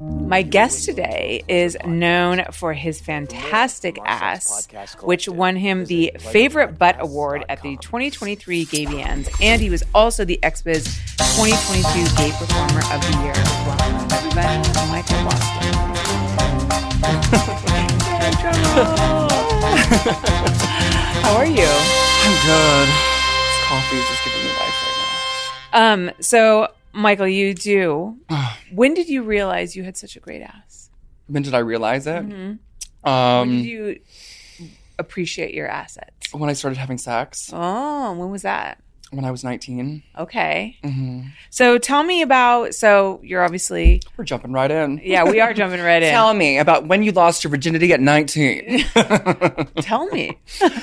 My guest today is known for his fantastic ass, which won him the Favorite Butt Award at the 2023 Gay Bands, and he was also the XBiz 2022 Gay Performer of the Year. Welcome, everybody, to Michael Boston. How are you? I'm good. This coffee is just giving me life right now. So, Michael, you do. When did you realize you had such a great ass? When did I realize it? Mm-hmm. When did you appreciate your assets? When I started having sex. Oh, when was that? When I was 19. Okay. Mm-hmm. So tell me about, so you're obviously... We're jumping right in. Yeah, we are jumping right in. Tell me about when you lost your virginity at 19. Tell me.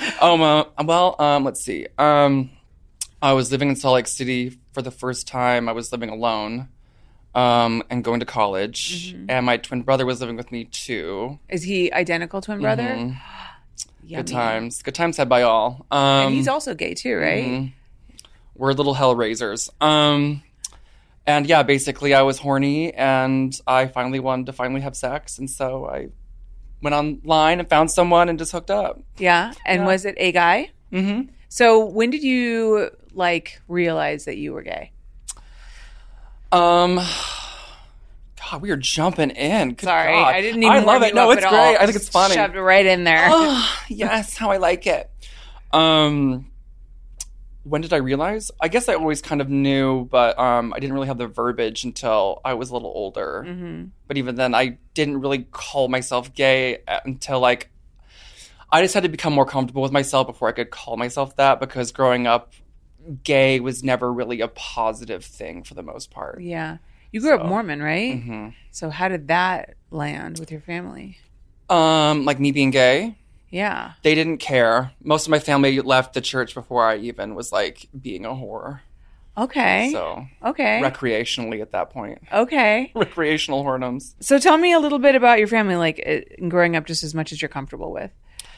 Let's see. I was living in Salt Lake City for the first time. I was living alone and going to college. Mm-hmm. And my twin brother was living with me too. Is he identical twin brother? Mm-hmm. Good times. Good times had by all. And he's also gay too, right? Mm-hmm. We're little hell raisers. And yeah, basically I was horny and I finally wanted to have sex. And so I went online and found someone and just hooked up. Yeah. And was it a guy? Mm-hmm. So when did you realize that you were gay? God, we are jumping in. Good Sorry, God. I didn't even I love it. No, it's great. I think it's funny. Shoved it right in there. Oh, yes, how I like it. When did I realize? I guess I always kind of knew, but I didn't really have the verbiage until I was a little older. Mm-hmm. But even then, I didn't really call myself gay until I just had to become more comfortable with myself before I could call myself that, because growing up, gay was never really a positive thing for the most part. Yeah. You grew up Mormon, right? Mm-hmm. So how did that land with your family? Like me being gay? Yeah. They didn't care. Most of my family left the church before I even was being a whore. Okay. So. Okay. Recreationally at that point. Okay. Recreational whoredoms. So tell me a little bit about your family, growing up just as much as you're comfortable with.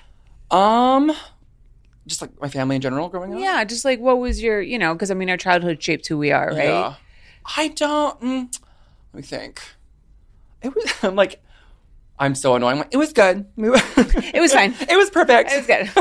Just my family in general growing up? Yeah, just what was your, because our childhood shaped who we are, right? Yeah. I don't, let me think. It was, I'm so annoying. It was good. It was fine. It was perfect. It was good.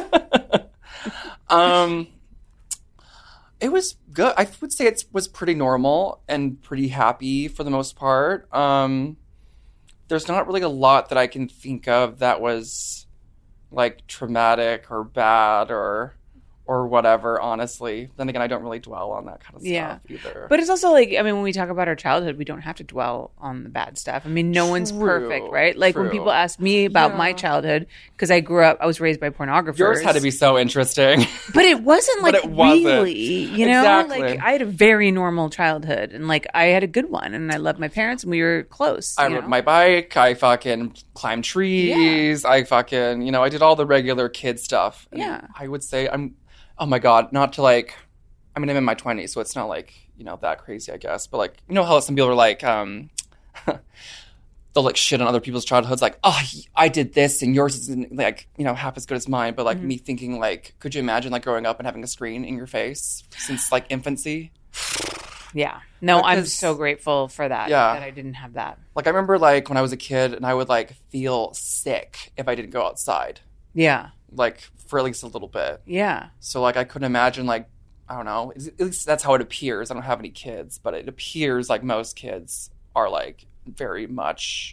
It was good. I would say it was pretty normal and pretty happy for the most part. There's not really a lot that I can think of that was traumatic or bad or whatever, honestly. Then again, I don't really dwell on that kind of stuff either. But it's also when we talk about our childhood, we don't have to dwell on the bad stuff. No one's perfect, right? When people ask me about my childhood, because I was raised by pornographers. Yours had to be so interesting. But it wasn't really, Exactly. I had a very normal childhood, and I had a good one, and I loved my parents, and we were close. I rode my bike, I fucking climbed trees, I fucking, I did all the regular kid stuff. And yeah. I would say oh my God, not to I'm in my 20s, so it's not that crazy, I guess. But how some people are they'll shit on other people's childhoods, oh, I did this and yours isn't half as good as mine. But me thinking could you imagine growing up and having a screen in your face since infancy? Yeah. No, I'm so grateful for that. Yeah. That I didn't have that. I remember when I was a kid and I would feel sick if I didn't go outside. Yeah. For at least a little bit. Yeah. So I couldn't imagine I don't know, at least that's how it appears. I don't have any kids, but it appears most kids are very much,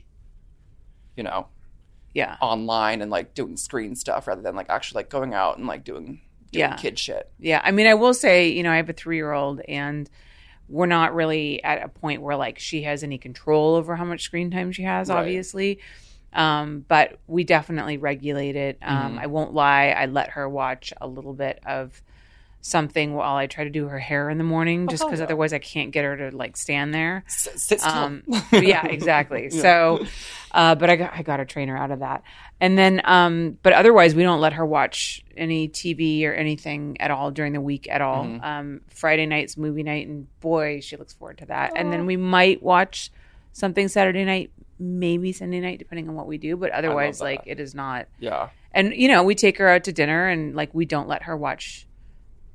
online and doing screen stuff rather than actually going out and doing kid shit. Yeah. I will say, I have a 3-year-old and we're not really at a point where she has any control over how much screen time she has, right. Obviously. But we definitely regulate it. I won't lie. I let her watch a little bit of something while I try to do her hair in the morning, just because otherwise I can't get her to stand there. Sit still. Yeah, exactly. Yeah. So, but I got to train her out of that. And then, but otherwise we don't let her watch any TV or anything at all during the week at all. Mm-hmm. Friday night's movie night, and boy, she looks forward to that. And then we might watch something Saturday night, maybe Sunday night, depending on what we do. But otherwise, it is not. Yeah. And, we take her out to dinner and we don't let her watch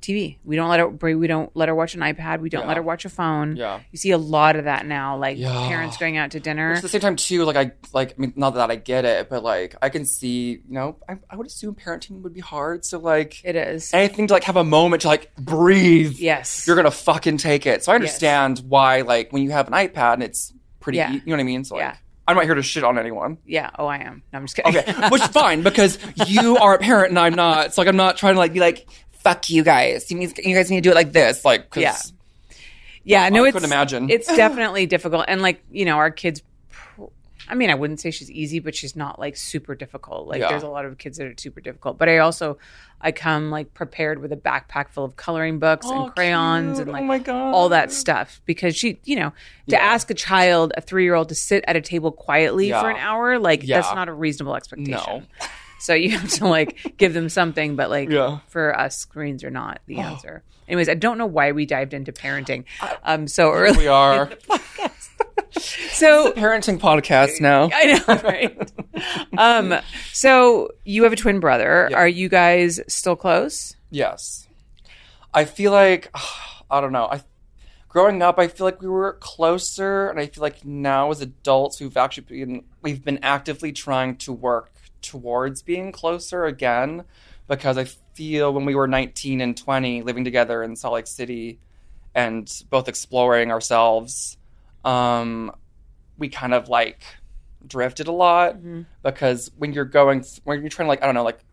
TV. We don't let her watch an iPad. We don't let her watch a phone. Yeah. You see a lot of that now, like parents going out to dinner. Which at the same time too, I mean, not that I get it, but like I can see, I would assume parenting would be hard. So like it is anything to like have a moment to like breathe. Yes. You're gonna fucking take it. So I understand why like when you have an iPad and it's pretty, you know what I mean? So like I'm not here to shit on anyone. Yeah. Oh, I am. No, I'm just kidding. Okay. Which is fine because you are a parent and I'm not. So like I'm not trying to like be like, fuck you guys. You guys need to do it like this. Like, cause yeah. No, I couldn't imagine. It's definitely difficult. And like, our kids, I mean, I wouldn't say she's easy, but she's not like super difficult. Like there's a lot of kids that are super difficult. But I come like prepared with a backpack full of coloring books and crayons and like all that stuff. Because she, to ask a child, a 3-year-old to sit at a table quietly for an hour, like that's not a reasonable expectation. No. So you have to like give them something, but like for us, screens are not the answer. Anyways, I don't know why we dived into parenting so early. We are. In the podcast. So it's a parenting podcast now. I know, right? So you have a twin brother. Yeah. Are you guys still close? Yes. I feel like I don't know. Growing up, I feel like we were closer, and I feel like now as adults, we've been actively trying to work towards being closer again, because I feel when we were 19 and 20 living together in Salt Lake City and both exploring ourselves, we kind of like drifted a lot because when you're trying to like, I don't know, like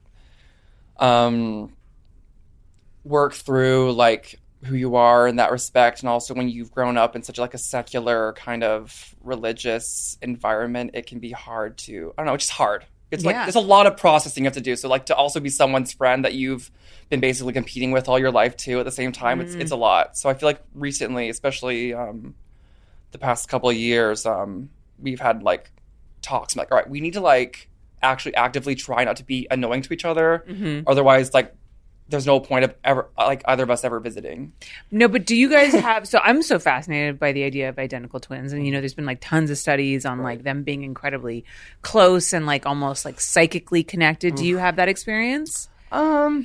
work through like who you are in that respect, and also when you've grown up in such like a secular kind of religious environment, it can be hard to, I don't know, it's just hard. It's like there's a lot of processing you have to do. So like to also be someone's friend that you've been basically competing with all your life too at the same time, it's a lot. So I feel like recently, especially the past couple of years, we've had like talks. I'm like, all right, we need to like actually actively try not to be annoying to each other. Otherwise, like there's no point of ever like either of us ever visiting. No, but do you guys have? So I'm so fascinated by the idea of identical twins, and there's been like tons of studies on like them being incredibly close and like almost like psychically connected. Do you have that experience? I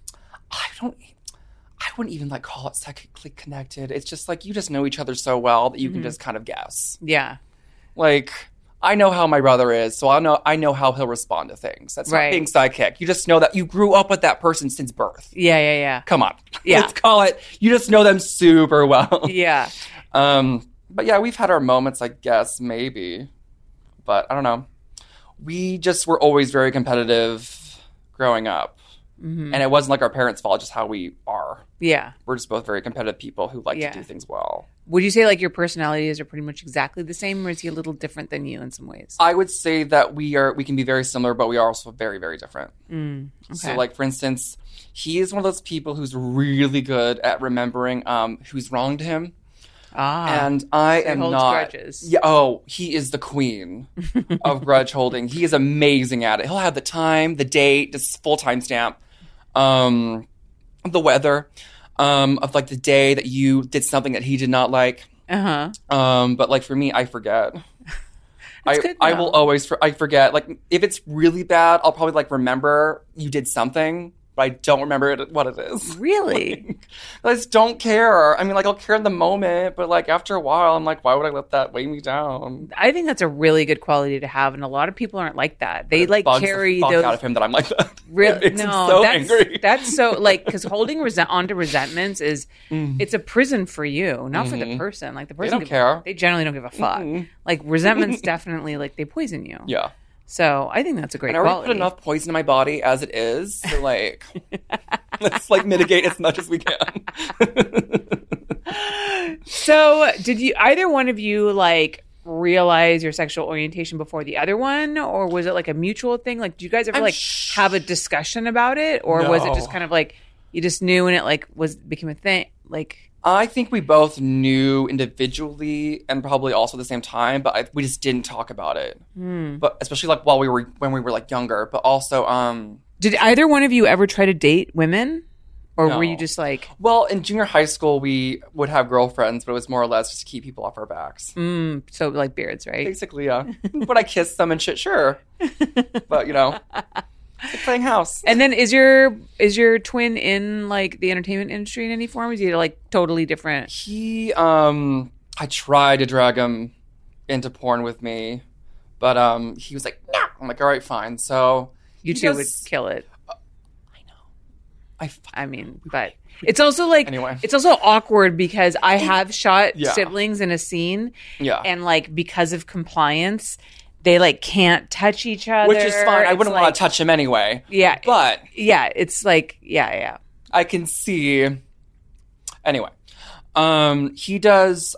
wouldn't even like call it psychically connected. It's just like you just know each other so well that you can just kind of guess. Yeah. Like I know how my brother is, so I know how he'll respond to things. That's not being psychic. You just know that you grew up with that person since birth. Yeah. Come on. Yeah. Let's call it, you just know them super well. Yeah. But yeah, we've had our moments, I guess, maybe. But I don't know. We just were always very competitive growing up. And it wasn't like our parents' fault, just how we are. Yeah. We're just both very competitive people who like to do things well. Would you say like your personalities are pretty much exactly the same, or is he a little different than you in some ways? I would say that we can be very similar, but we are also very, very different. Okay. So like, for instance, he is one of those people who's really good at remembering who's wronged him. And I am not. Grudges. Yeah. Oh, he is the queen of grudge holding. He is amazing at it. He'll have the time, the date, this full timestamp, the weather, of like the day that you did something that he did not like. But like for me, I forget. I will always I forget. Like if it's really bad, I'll probably like remember you did something, but I don't remember what it is. Really? I just don't care. I mean, like, I'll care in the moment, but, like, after a while, I'm like, why would I let that weigh me down? I think that's a really good quality to have, and a lot of people aren't like that. They, like, carry the fuck those... out of him that I'm like that. Really? No, so angry. That's so, like, because holding onto resentments is, it's a prison for you, not for the person. Like, the person... They don't care. They generally don't give a fuck. Like, resentments definitely, like, they poison you. Yeah. So I think that's a great quality. I already quality. put enough poison in my body as it is. So, like, let's, like, mitigate as much as we can. So did either one of you, like, realize your sexual orientation before the other one? Or was it, like, a mutual thing? Like, did you guys ever, have a discussion about it? Or was it just kind of, like, you just knew and it, like, became a thing? Like... I think we both knew individually and probably also at the same time, but we just didn't talk about it. But especially like when we were like younger, but also did either one of you ever try to date women, or were you just like? Well, in junior high school, we would have girlfriends, but it was more or less just to keep people off our backs. So like beards, right? Basically, yeah. But I kissed them and shit, sure. But playing house. And then is your twin in like the entertainment industry in any form? Is he like totally different? He, I tried to drag him into porn with me, but he was like, no. I'm like, all right, fine. So You two would kill it. I know. I mean, but it's also like, Anyway. it's also awkward because I have shot siblings in a scene. Yeah. And like, because of compliance, they like can't touch each other. Which is fine. I It's wouldn't like, want to touch him anyway. Yeah. But yeah, it's like, yeah. I can see. Anyway, he does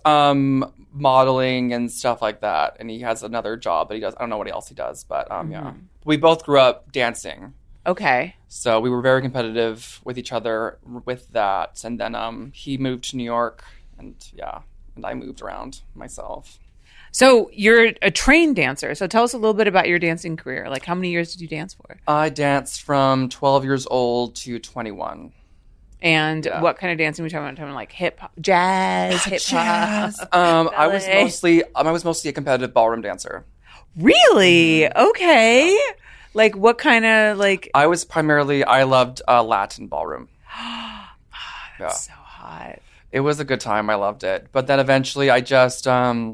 modeling and stuff like that, and he has another job, but he does. I don't know what else he does, but yeah, we both grew up dancing, Okay. so we were very competitive with each other with that. And then he moved to New York, and I moved around myself. So you're a trained dancer. So tell us a little bit about your dancing career. Like, how many years did you dance for? I danced from 12 years old to 21. And what kind of dancing were we talking about? Like hip hop, jazz, hip hop. I was mostly a competitive ballroom dancer. Really? Okay. Like what kind of like? I loved Latin ballroom. That's so hot. It was a good time. I loved it. But then eventually I just,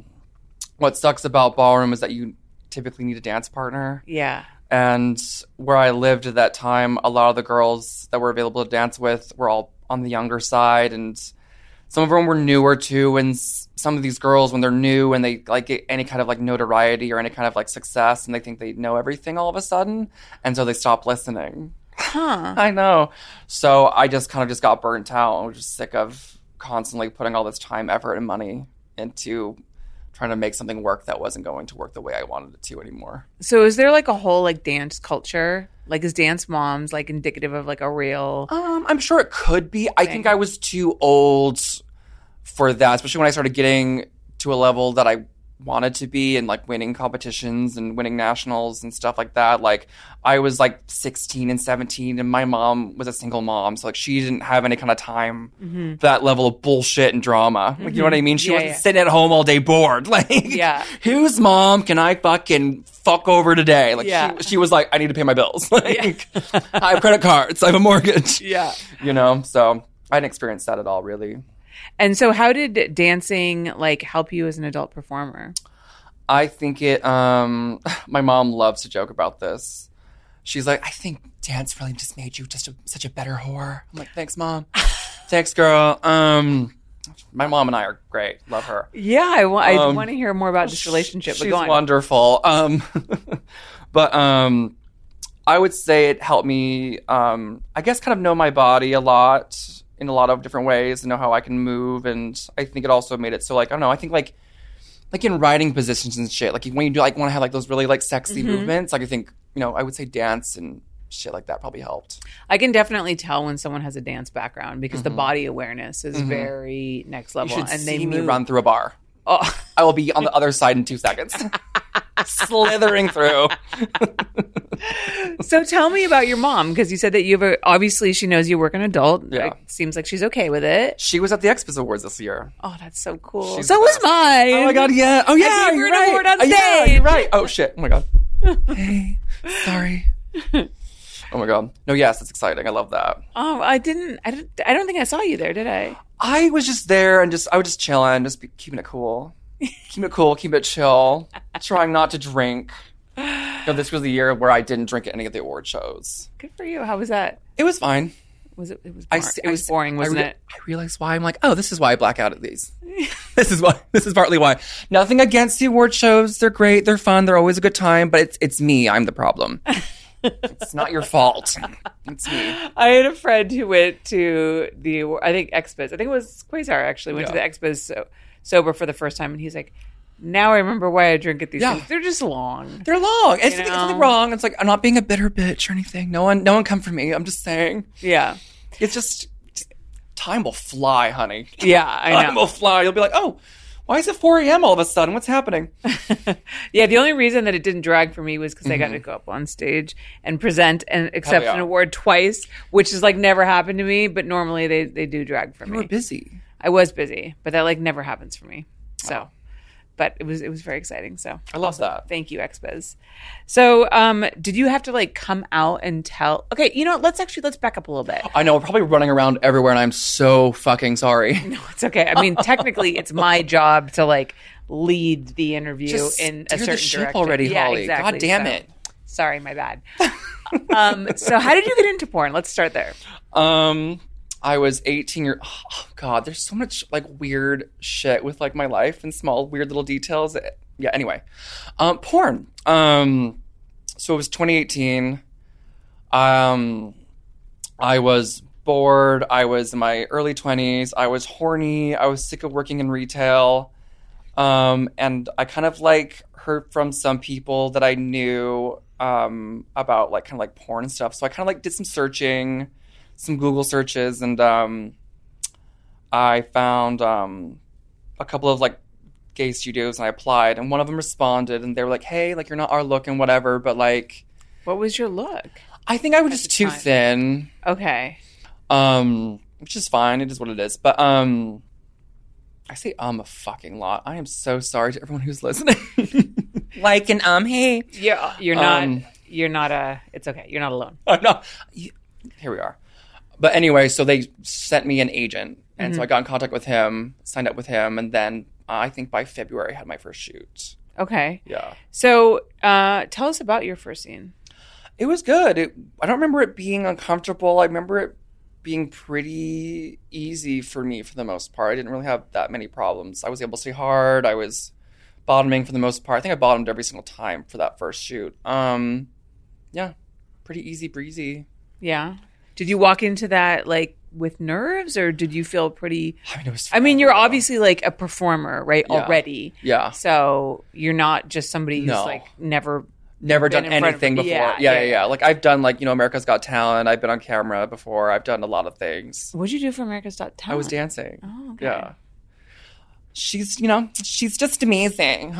what sucks about ballroom is that you typically need a dance partner. Yeah. And where I lived at that time, a lot of the girls that were available to dance with were all on the younger side. And some of them were newer too. And some of these girls, when they're new and they like get any kind of like notoriety or any kind of like success, and they think they know everything all of a sudden. And so they stop listening. Huh. I know. So I just kind of just got burnt out. I was just sick of constantly putting all this time, effort, and money into trying to make something work that wasn't going to work the way I wanted it to anymore. So is there like a whole like dance culture? Like is Dance Moms like indicative of like a real? I'm sure it could be. I think I was too old for that, especially when I started getting to a level that I wanted to be and like winning competitions and winning nationals and stuff like that. Like I was like 16 and 17 and my mom was a single mom. So like she didn't have any kind of time for that level of bullshit and drama. Like, you know what I mean? She wasn't sitting at home all day bored. Like, whose mom can I fucking fuck over today? Like she was like, I need to pay my bills. Like I have credit cards. I have a mortgage. Yeah. You know, so I didn't experience that at all really. And so how did dancing like help you as an adult performer? I think it, my mom loves to joke about this. She's like, I think dance really just made you just such a better whore. I'm like, thanks, Mom. Thanks, girl. My mom and I are great. Love her. Yeah, I want to hear more about this relationship. She's wonderful. But I would say it helped me, I guess, kind of know my body a lot in a lot of different ways and know how I can move. And I think it also made it so, like, I don't know, I think like in riding positions and shit, like when you do like want to have like those really like sexy movements, like I think, you know, I would say dance and shit like that probably helped. I can definitely tell when someone has a dance background because the body awareness is very next level. You should see me run through a bar. Oh. I will be on the other side in 2 seconds. Slithering through. So tell me about your mom, because you said that obviously she knows you work an adult. Yeah. It seems like she's okay with it. She was at the Expos Awards this year. Oh, that's so cool. She's so was mine. Oh my God, yeah. Oh yeah, you're right. Award on stage. Yeah, you're right. Oh shit. Oh my God. Hey, sorry. Oh my God. No, yes, that's exciting. I love that. Oh, I don't think I saw you there, did I? I was just there and I was just chilling, keeping it cool. Keep it cool, keep it chill. Trying not to drink. You know, this was the year where I didn't drink at any of the award shows. Good for you. How was that? It was fine. It was boring, wasn't it? I realized why. I'm like, oh, this is why I black out at these. This is partly why. Nothing against the award shows. They're great. They're fun. They're always a good time. But it's me. I'm the problem. It's not your fault. It's me. I had a friend who went to the, I think Expos. I think it was Quasar actually went to the Expos sober for the first time, and he's like, now I remember why I drink at these things. They're just long. They're long. It's nothing wrong. It's like, I'm not being a bitter bitch or anything. No one come for me. I'm just saying. Yeah. It's just time will fly, honey. Yeah, I know. Time will fly. You'll be like, oh, why is it 4 a.m. all of a sudden? What's happening? Yeah, the only reason that it didn't drag for me was because I got to go up on stage and present and accept an award twice, which has like never happened to me. But normally they do drag for me. You were busy. I was busy, but that like never happens for me. So, But it was very exciting. So I love that. Thank you, XBiz. So did you have to like come out and tell? Okay, you know what? Let's back up a little bit. I know, we're probably running around everywhere, and I'm so fucking sorry. No, it's okay. I mean, technically, it's my job to like lead the interview Just in a steer certain the ship direction already, yeah, Holly. Exactly. God damn it. Sorry, my bad. So how did you get into porn? Let's start there. I was 18 years. Oh God, there's so much like weird shit with like my life and small weird little details. Yeah. Anyway, porn. So it was 2018. I was bored. I was in my early 20s. I was horny. I was sick of working in retail. And I kind of like heard from some people that I knew about like kind of like porn and stuff. So I kind of like did some searching, some Google searches, and I found a couple of like gay studios, and I applied, and one of them responded, and they were like, "Hey, like you're not our look and whatever, but like." What was your look? I think I was just too thin. Okay. Which is fine. It is what it is. But I say a fucking lot. I am so sorry to everyone who's listening. Like an hey. Yeah, you're not it's okay. You're not alone. I'm not. Here we are. But anyway, so they sent me an agent. And so I got in contact with him, signed up with him, and then I think by February I had my first shoot. Okay. Yeah. So tell us about your first scene. It was good. I don't remember it being uncomfortable. I remember it being pretty easy for me for the most part. I didn't really have that many problems. I was able to stay hard. I was bottoming for the most part. I think I bottomed every single time for that first shoot. Yeah, pretty easy breezy. Yeah. Did you walk into that like with nerves, or did you feel pretty? I mean, it was. I mean, you're obviously like a performer, right? Yeah. Already. Yeah. So you're not just somebody who's like never done anything before. Yeah. Like I've done like, America's Got Talent. I've been on camera before. I've done a lot of things. What'd you do for America's Got Talent? I was dancing. Oh, okay. Yeah. She's just amazing.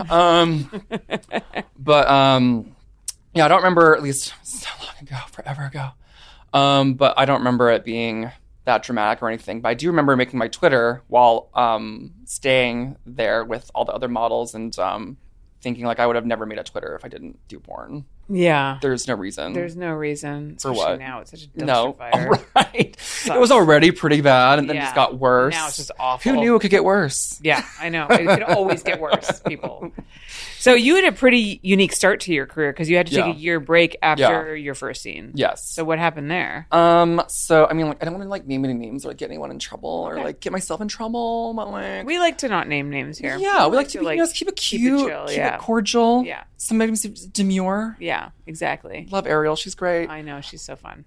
But yeah, I don't remember, at least so long ago, forever ago. But I don't remember it being that dramatic or anything. But I do remember making my Twitter while staying there with all the other models and thinking like I would have never made a Twitter if I didn't do porn. Yeah. There's no reason. For what? Now it's such a dumpster No. fire. Right. It was already pretty bad, and then it just got worse. Now it's just awful. Who knew it could get worse? Yeah, I know. It could always get worse, people. So you had a pretty unique start to your career because you had to take a year break after your first scene. Yes. So what happened there? So I mean, like, I don't want to like name any names or like get anyone in trouble or like get myself in trouble. But like, we like to not name names here. Yeah, we like to like, keep it cute, keep it chill. Yeah. Sometimes demure. Yeah, exactly. Love Ariel. She's great. I know. She's so fun.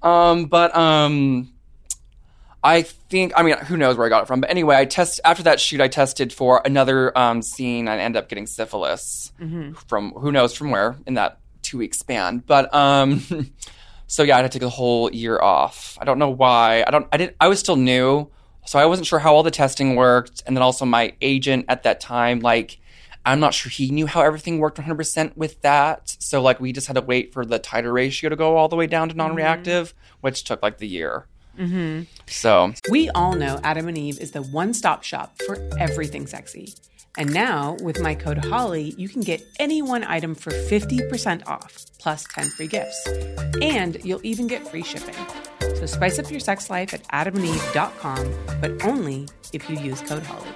I think, I mean, who knows where I got it from. But anyway, after that shoot, I tested for another scene and ended up getting syphilis from who knows from where in that 2-week span. But so yeah, I had to take the whole year off. I don't know why. I was still new, so I wasn't sure how all the testing worked. And then also my agent at that time, like, I'm not sure he knew how everything worked 100% with that. So like we just had to wait for the titer ratio to go all the way down to non-reactive, which took like the year. So we all know Adam and Eve is the one-stop shop for everything sexy. And now with my code HOLLY, you can get any one item for 50% off plus 10 free gifts. And you'll even get free shipping. So spice up your sex life at adamandeve.com, but only if you use code HOLLY.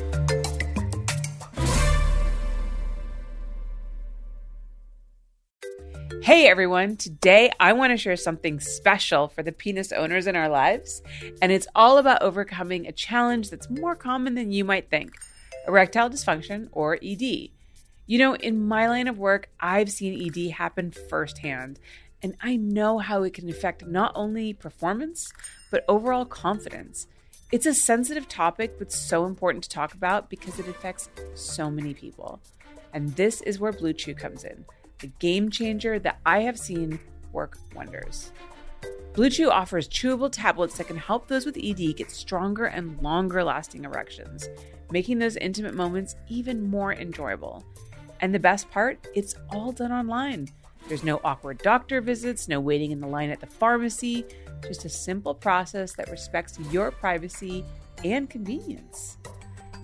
Hey everyone, today I want to share something special for the penis owners in our lives, and it's all about overcoming a challenge that's more common than you might think, erectile dysfunction or ED. You know, in my line of work, I've seen ED happen firsthand, and I know how it can affect not only performance, but overall confidence. It's a sensitive topic, but so important to talk about because it affects so many people. And this is where Blue Chew comes in. A game changer that I have seen work wonders. Blue Chew offers chewable tablets that can help those with ED get stronger and longer lasting erections, making those intimate moments even more enjoyable. And the best part, it's all done online. There's no awkward doctor visits, no waiting in the line at the pharmacy, just a simple process that respects your privacy and convenience.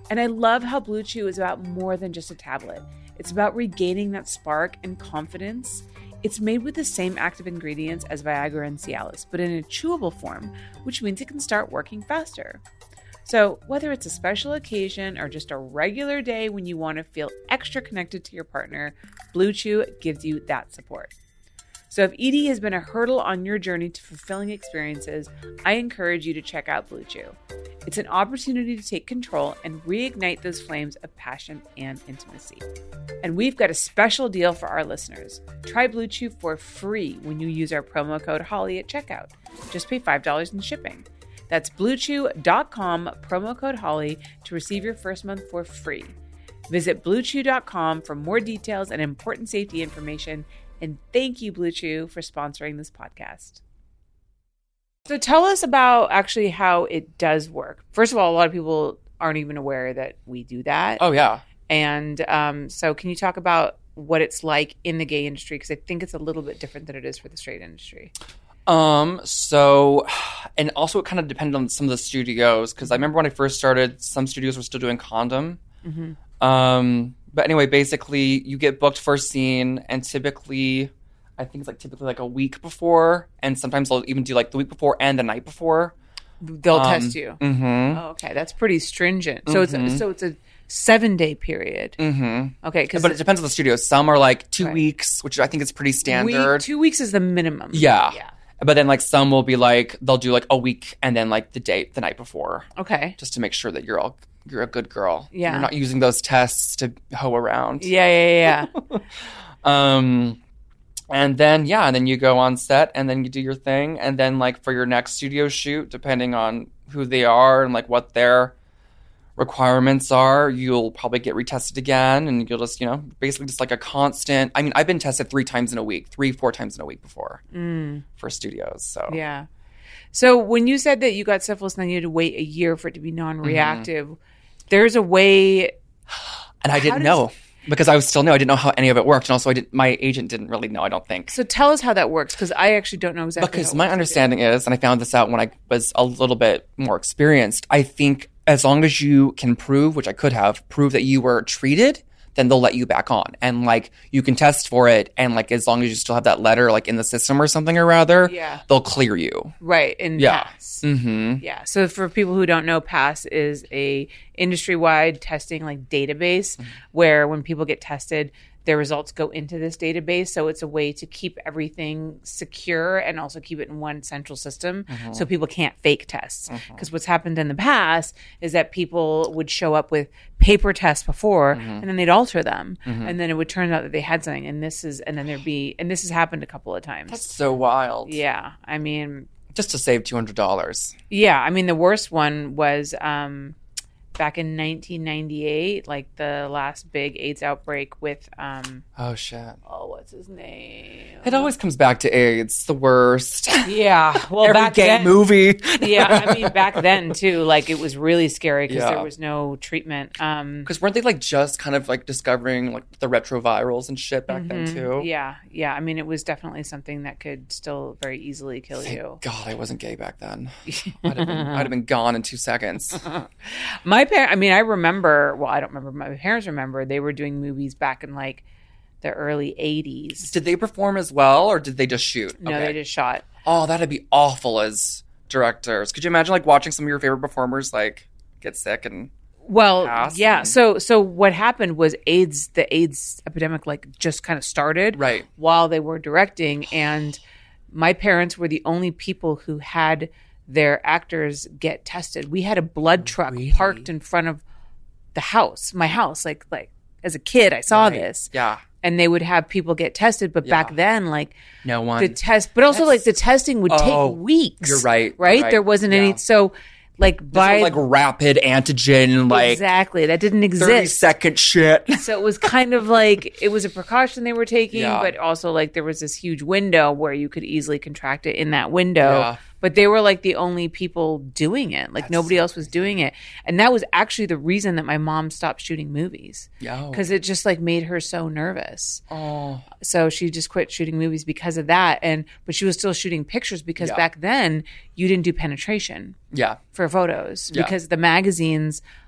And I love how Blue Chew is about more than just a tablet. It's about regaining that spark and confidence. It's made with the same active ingredients as Viagra and Cialis, but in a chewable form, which means it can start working faster. So whether it's a special occasion or just a regular day when you want to feel extra connected to your partner, Blue Chew gives you that support. So if ED has been a hurdle on your journey to fulfilling experiences, I encourage you to check out Blue Chew. It's an opportunity to take control and reignite those flames of passion and intimacy. And we've got a special deal for our listeners. Try Blue Chew for free when you use our promo code HOLLY at checkout. Just pay $5 in shipping. That's bluechew.com, promo code HOLLY, to receive your first month for free. Visit bluechew.com for more details and important safety information. And thank you, Blue Chew, for sponsoring this podcast. So tell us about actually how it does work. First of all, a lot of people aren't even aware that we do that. Oh, yeah. And so can you talk about what it's like in the gay industry? Because I think it's a little bit different than it is for the straight industry. So, and also it kind of depended on some of the studios, because I remember when I first started, some studios were still doing condom. Mm-hmm. But anyway, basically you get booked for a scene, and typically, I think it's typically like a week before, and sometimes they'll even do like the week before and the night before. They'll test you. Mm-hmm. Oh, okay. That's pretty stringent. So it's a 7-day period. Mm-hmm. Okay. But it depends on the studio. Some are like 2 weeks, which I think is pretty standard. 2 weeks is the minimum. Yeah. But then some will be they'll do a week and then the night before. Okay. Just to make sure that you're a good girl. Yeah. You're not using those tests to hoe around. Yeah. And then you go on set and then you do your thing. And then for your next studio shoot, depending on who they are and what their requirements are, you'll probably get retested again, and you'll just, basically just a constant. I mean, I've been tested 4 times in a week before for studios. So yeah. So when you said that you got syphilis and then you had to wait a year for it to be non-reactive, there's a way. And I didn't know. Because I was still new. I didn't know how any of it worked. And also, my agent didn't really know, I don't think. So tell us how that works, because I actually don't know exactly Because my understanding is, and I found this out when I was a little bit more experienced, I think as long as you can prove, which I could have, prove that you were treated, then they'll let you back on. And you can test for it, and as long as you still have that letter in the system or something or rather, they'll clear you. Right, in PASS. Mm-hmm. Yeah. So for people who don't know, PASS is a industry-wide testing database where when people get tested, their results go into this database. So it's a way to keep everything secure and also keep it in one central system so people can't fake tests. Because what's happened in the past is that people would show up with paper tests before and then they'd alter them. And then it would turn out that they had something. And this has happened a couple of times. That's so wild. Yeah. I mean, just to save $200. Yeah. I mean, the worst one was back in 1998, the last big AIDS outbreak with oh shit. Oh, what's his name? It always comes back to AIDS. The worst. Yeah. Well, every back gay then, movie. Yeah, I mean back then too, it was really scary because there was no treatment. Because weren't they just kind of discovering the retrovirals and shit back then too? Yeah. I mean, it was definitely something that could still very easily kill you. God, I wasn't gay back then. I'd have been gone in 2 seconds. I remember, well, I don't remember, my parents remember, they were doing movies back in the early 80s. Did they perform as well, or did they just shoot? No, they just shot. Oh, that'd be awful as directors. Could you imagine watching some of your favorite performers get sick and pass? Yeah. So what happened was the AIDS epidemic just kind of started right while they were directing, and my parents were the only people who had their actors get tested. We had a blood truck parked in front of the house, my house. As a kid, I saw this. Yeah. And they would have people get tested, but back then, no one. The test, but also the testing would take weeks. You're right. Right? There wasn't any. So by rapid antigen, exactly, that didn't exist. 30-second shit. So it was kind of it was a precaution they were taking, but also there was this huge window where you could easily contract it in that window. Yeah. But they were the only people doing it. Nobody else was doing it. And that was actually the reason that my mom stopped shooting movies. Yeah. Because it just made her so nervous. Oh. So she just quit shooting movies because of that. But she was still shooting pictures because back then you didn't do penetration. Yeah. For photos. Because the magazines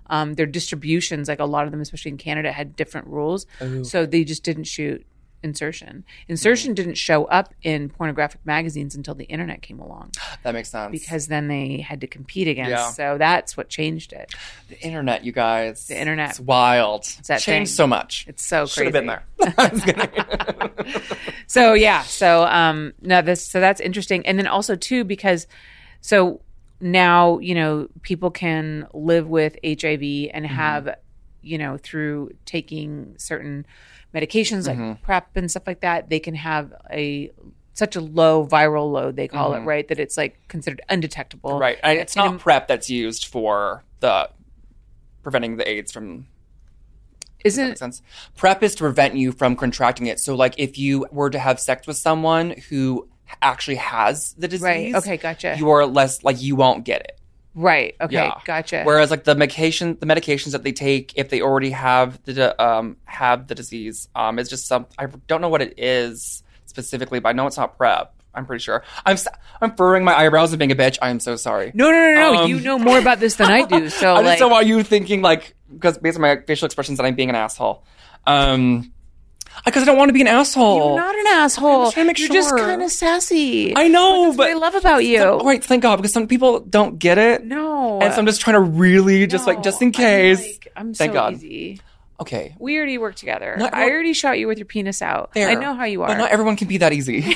their distributions, like a lot of them, especially in Canada, had different rules. Ooh. So they just didn't shoot insertion. Insertion didn't show up in pornographic magazines until the internet came along. That makes sense. Because then they had to compete against. Yeah. So that's what changed it. The internet, you guys. The internet. It's wild. It's that changed thing. so much. It's so crazy. Should have been there. I was kidding. So yeah. So so that's interesting. And then also too, because so now, people can live with HIV and have, through taking certain medications like PrEP and stuff like that, they can have such a low viral load, they call it, right? That it's like considered undetectable. Right. And it's not PrEP that's used for the preventing the AIDS from. Isn't Makes sense. PrEP is to prevent you from contracting it. So like if you were to have sex with someone who actually has the disease. Right. Okay, gotcha. You are less like you won't get it. right? Okay, Yeah. gotcha. Whereas like the medications that they take if they already have the disease, it's just I don't know what it is specifically, but I know it's not PrEP. I'm pretty sure. I'm furrowing my eyebrows and being a bitch. I am so sorry. No. You know more about this than I do. So I just don't want you thinking like, because based on my facial expressions that I'm being an asshole. Because I don't want to be an asshole. you're not an asshole. I'm just trying to make You're just sure. kind of sassy. I know, That's what I love about you. All right, thank God, because some people don't get it. No. And so I'm just trying to really just in case. I'm Thank so God. easy. Okay. We already work together. Not- I already shot you with your penis out. There. I know how you are. But not everyone can be that easy.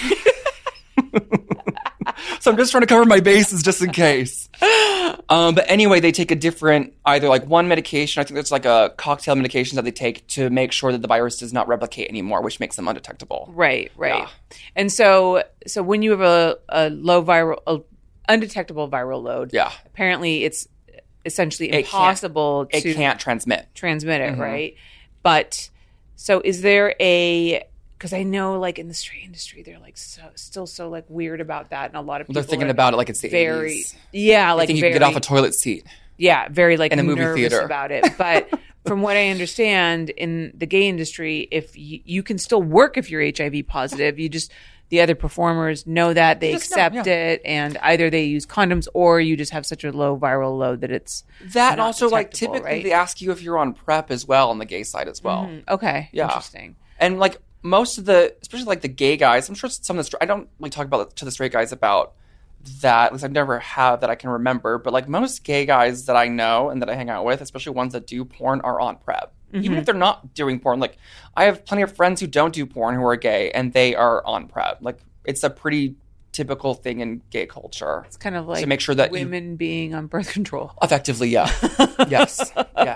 So I'm just trying to cover my bases just in case. But anyway, they take a different, either like one medication, I think it's like a cocktail medication that they take to make sure that the virus does not replicate anymore, which makes them undetectable. Right. Yeah. And so when you have a low undetectable viral load, Yeah. apparently it's essentially It impossible It to can't transmit. transmit it, right? But so is there because I know like in the straight industry they're like still so like weird about that, and a lot of people They're thinking are about it like it's the very 80s. like I think you very can get off a toilet seat. very like in a movie nervous theater. about it. But from what I understand in the gay industry, if you can still work if you're HIV positive, the other performers know that they just know, accept it, and either they use condoms or you just have such a low viral load that it's That and not also like detectable, typically right? they ask you if you're on PrEP as well on the gay side as well. Okay, Yeah. interesting. And like most of the, especially like the gay guys, I'm sure some of the, I don't like talk about it to the straight guys about that, because I've never have that I can remember. But like most gay guys that I know and that I hang out with, especially ones that do porn, are on PrEP. Even if they're not doing porn. Like I have plenty of friends who don't do porn who are gay and they are on PrEP. Like it's a pretty typical thing in gay culture. It's kind of like to make sure that women being on birth control. Effectively, yeah. Yes.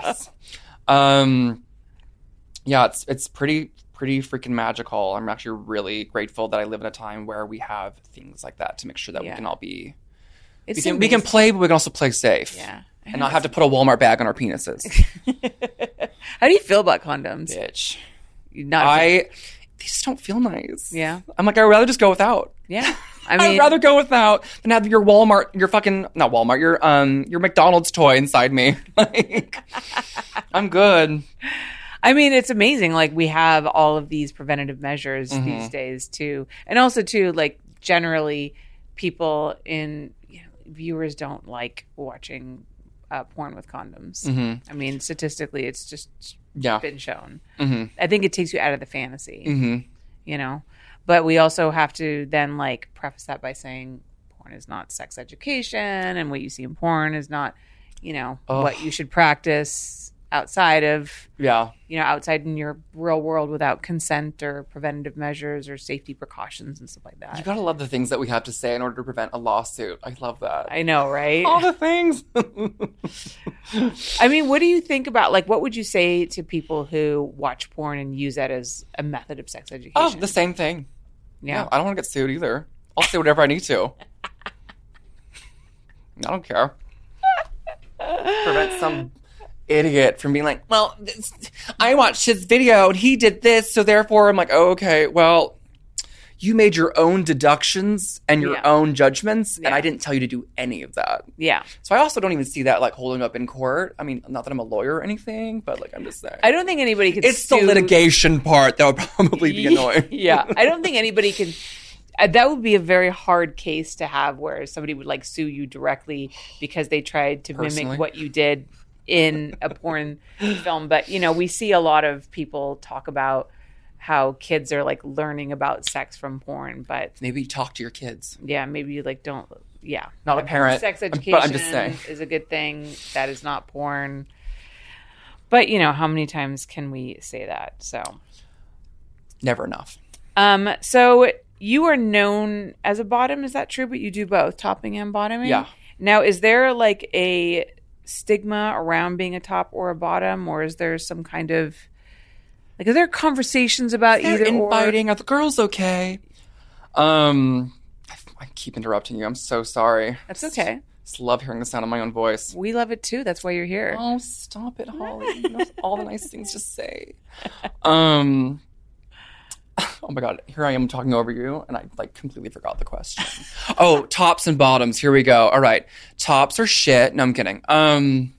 Yeah, it's pretty freaking magical. I'm actually really grateful that I live in a time where we have things like that to make sure that we can all be we can play, but we can also play safe. Yeah. And not have to put a Walmart bag on our penises. How do you feel about condoms? Bitch. Not They just don't feel nice. Yeah. I'm like, I'd rather just go without. Yeah. I mean, I'd rather go without than have your Walmart, your fucking, not Walmart, your McDonald's toy inside me. Like, I'm good. I mean, it's amazing. Like, we have all of these preventative measures these days, too. And also, too, like, generally, people viewers don't like watching porn with condoms. I mean, statistically, it's just been shown. I think it takes you out of the fantasy, But we also have to then, like, preface that by saying porn is not sex education, and what you see in porn is not, what you should practice outside of, outside in your real world without consent or preventative measures or safety precautions and stuff like that. You gotta love the things that we have to say in order to prevent a lawsuit. I love that. I know, right? All the things. I mean, what do you think about, like, what would you say to people who watch porn and use that as a method of sex education? Oh, the same thing. Yeah. I don't want to get sued either. I'll say whatever I need to. I don't care. Prevent some idiot from being like, well, I watched his video and he did this, so therefore I'm like, oh, okay, well, you made your own deductions and your own judgments, and I didn't tell you to do any of that. Yeah. So I also don't even see that, like, holding up in court. I mean, not that I'm a lawyer or anything, but, like, I'm just saying. I don't think anybody could It's sue. the litigation part that would probably be annoying. Yeah. I don't think anybody can. That would be a very hard case to have where somebody would, like, sue you directly because they tried to Personally? mimic what you did in a porn film. But, you know, we see a lot of people talk about how kids are like learning about sex from porn. But maybe talk to your kids. Yeah, maybe you like don't. Yeah, not a parent. Sex education but I'm just saying. is a good thing. That is not porn. But, you know, how many times can we say that? So never enough. So you are known as a bottom. Is that true? But you do both topping and bottoming? Yeah. Now, is there like a stigma around being a top or a bottom? Or is there some kind of, like, are there conversations about either infighting? Are the girls okay? I keep interrupting you. I'm so sorry. That's okay. Just love hearing the sound of my own voice. We love it too. That's why you're here. Oh, stop it, Holly. You know all the nice things to say. Oh my God. Here I am talking over you, and I like completely forgot the question. Oh, tops and bottoms. Here we go. All right. Tops are shit. No, I'm kidding. I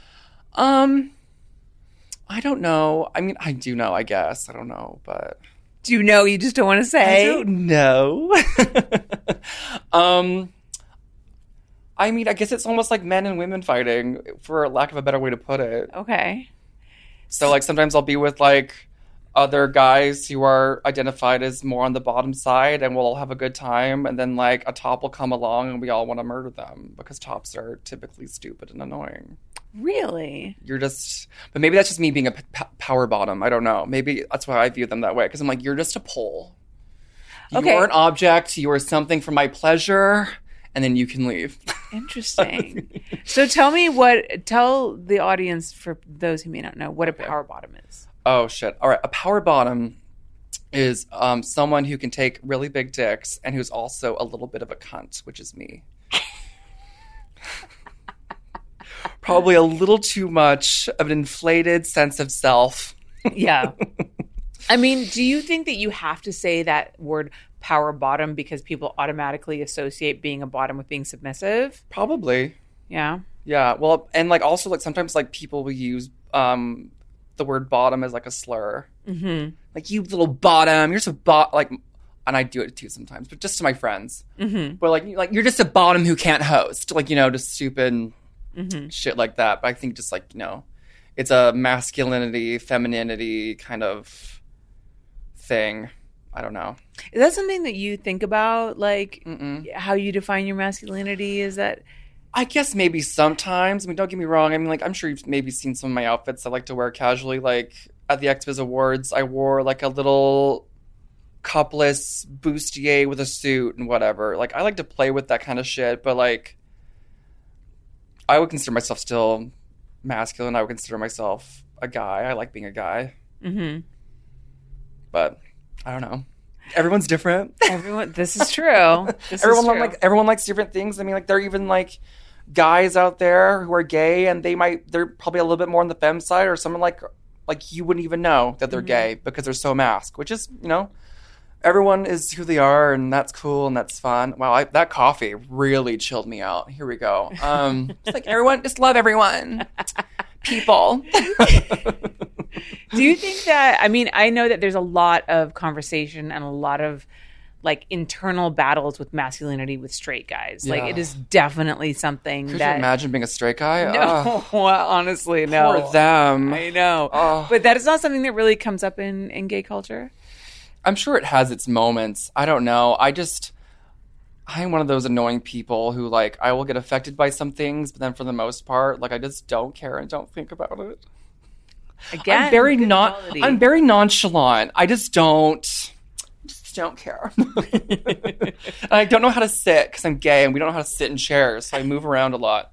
don't know. I mean, I do know, I guess. I don't know, but... Do you know? You just don't want to say? I don't know. I mean, I guess it's almost like men and women fighting, for lack of a better way to put it. Okay. So, like, sometimes I'll be with, like, other guys who are identified as more on the bottom side, and we'll all have a good time, and then, like, a top will come along, and we all want to murder them, because tops are typically stupid and annoying. Really? But maybe that's just me being a power bottom. I don't know. Maybe that's why I view them that way. Because I'm like, you're just a pole. You are an object. You are something for my pleasure. And then you can leave. Interesting. So tell the audience, for those who may not know, what a power bottom is. Oh, shit. All right. A power bottom is someone who can take really big dicks and who's also a little bit of a cunt, which is me. Probably a little too much of an inflated sense of self. Yeah. I mean, do you think that you have to say that word power bottom because people automatically associate being a bottom with being submissive? Probably. Yeah. Yeah. Well, and like also like sometimes like people will use the word bottom as like a slur. Mm-hmm. Like, you little bottom, you're so like, and I do it too sometimes, but just to my friends. Mm-hmm. But like you're just a bottom who can't host. Like, you know, just stupid shit like that. But I think just like, you know, it's a masculinity, femininity kind of thing. I don't know. Is that something that you think about? Like, how you define your masculinity? Is that... I guess maybe sometimes. I mean, don't get me wrong. I mean, like, I'm sure you've maybe seen some of my outfits I like to wear casually. Like, at the XBiz Awards, I wore, like, a little cupless bustier with a suit and whatever. Like, I like to play with that kind of shit, but, like, I would consider myself still masculine. I would consider myself a guy. I like being a guy. Mm-hmm. But, I don't know. Everyone's different. This is true. Everyone likes different things. I mean, like, there are even, like, guys out there who are gay, and they're probably a little bit more on the femme side, or someone like you wouldn't even know that they're gay because they're so masked, which is, you know, everyone is who they are, and that's cool and that's fun. Wow, that coffee really chilled me out. Here we go. It's like, everyone, just love everyone. People. Do you think that, I mean, I know that there's a lot of conversation and a lot of like internal battles with masculinity with straight guys. Yeah. Like, it is definitely something Could you imagine being a straight guy? No, well, honestly, no. Poor them. I know. But that is not something that really comes up in gay culture. I'm sure it has its moments. I don't know. I'm one of those annoying people who, like, I will get affected by some things, but then for the most part, like, I just don't care and don't think about it. Again, I'm very nonchalant. I just don't care. And I don't know how to sit because I'm gay, and we don't know how to sit in chairs, so I move around a lot.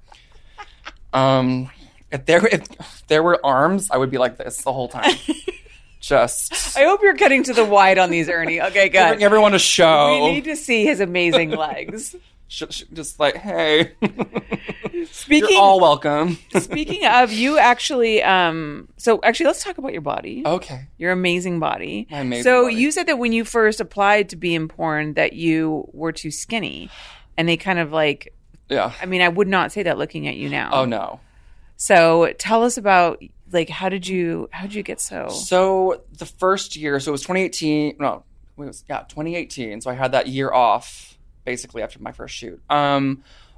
If there were arms, I would be like this the whole time. I hope you're cutting to the wide on these, Ernie. Okay, good. Giving everyone a show. We need to see his amazing legs. Just like, hey. You're all welcome. Speaking of, you actually, so actually, let's talk about your body. Okay. Your amazing body. My amazing body. So you said that when you first applied to be in porn that you were too skinny, and they kind of like, yeah. I mean, I would not say that looking at you now. Oh, no. So tell us about, like, how did you get so? So the first year, so it was 2018. No, it was 2018. So I had that year off basically after my first shoot.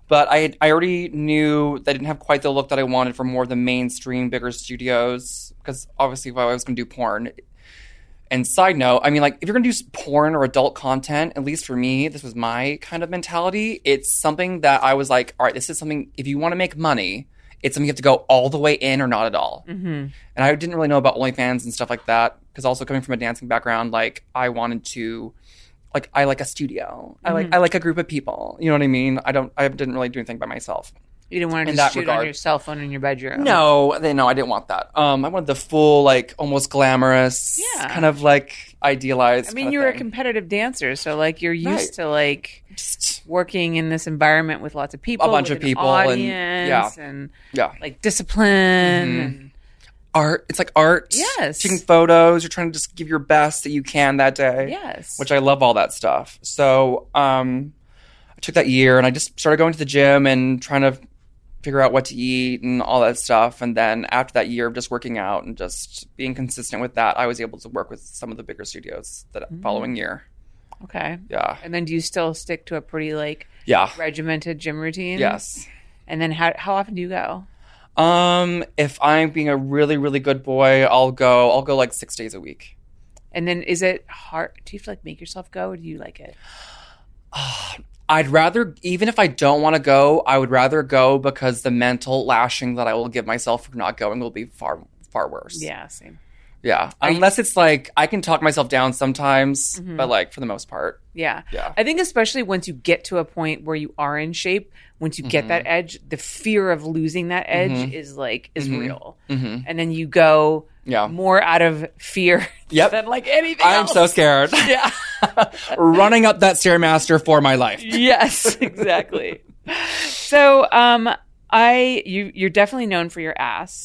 But I already knew that I didn't have quite the look that I wanted for more of the mainstream, bigger studios. Because obviously, if I was going to do porn. And side note, I mean, like, if you're going to do porn or adult content, at least for me, this was my kind of mentality. It's something that I was like, all right, this is something, if you want to make money, it's something you have to go all the way in or not at all. Mm-hmm. And I didn't really know about OnlyFans and stuff like that. Because also coming from a dancing background, like, I wanted to, like, I like a studio. Mm-hmm. I like a group of people. You know what I mean? I didn't really do anything by myself. You didn't want to just shoot on your cell phone in your bedroom. No, I didn't want that. I wanted the full, like, almost glamorous, kind of, like, idealized. I mean, you were a competitive dancer, so, like, you're used to, like, just working in this environment with lots of people. A bunch of people. Audience, and like, discipline. Mm-hmm. And art. It's like art. Yes. Taking photos. You're trying to just give your best that you can that day. Yes. Which I love all that stuff. So, I took that year, and I just started going to the gym and trying to figure out what to eat and all that stuff. And then after that year of just working out and just being consistent with that, I was able to work with some of the bigger studios that following year. Okay. Yeah. And then do you still stick to a pretty, like, regimented gym routine? Yes. And then how often do you go? If I'm being a really, really good boy, I'll go like 6 days a week. And then is it hard? Do you have to, like, make yourself go, or do you like it? I'd rather, even if I don't want to go, I would rather go because the mental lashing that I will give myself for not going will be far, far worse. Yeah, same. Yeah. Unless it's like, I can talk myself down sometimes, but like for the most part. Yeah. Yeah. I think especially once you get to a point where you are in shape, once you get that edge, the fear of losing that edge is real. Mm-hmm. And then you go more out of fear than like anything else. I'm so scared. Yeah. Running up that Stairmaster for my life. Yes, exactly. So you're definitely known for your ass.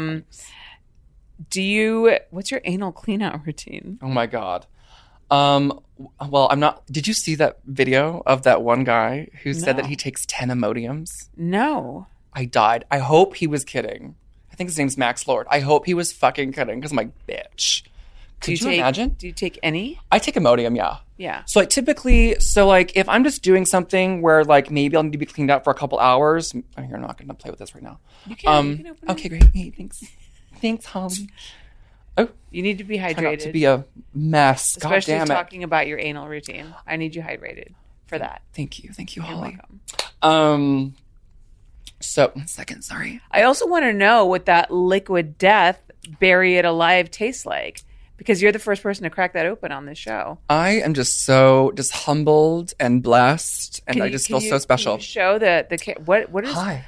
What's your anal clean out routine? Oh my God. Well, I'm not, did you see that video of that one guy who said that he takes 10 Imodiums? No. I died. I hope he was kidding. I think his name's Max Lord. I hope he was fucking kidding because I'm like, bitch. Could you imagine? Do you take any? I take Imodium, yeah. Yeah. So like typically, if I'm just doing something where like maybe I'll need to be cleaned out for a couple hours. Oh, you're not going to play with this right now. You can. You can open okay, great. Hey, thanks. Thanks, Holly. Oh, you need to be hydrated. Try not to be a mess. Especially God damn it. Talking about your anal routine. I need you hydrated for that. Thank you, Holly. You're welcome. So 1 second, sorry. I also want to know what that liquid death, bury it alive tastes like, because you're the first person to crack that open on this show. I am just so humbled and blessed, and I just feel so special. Can you show what is? Hi.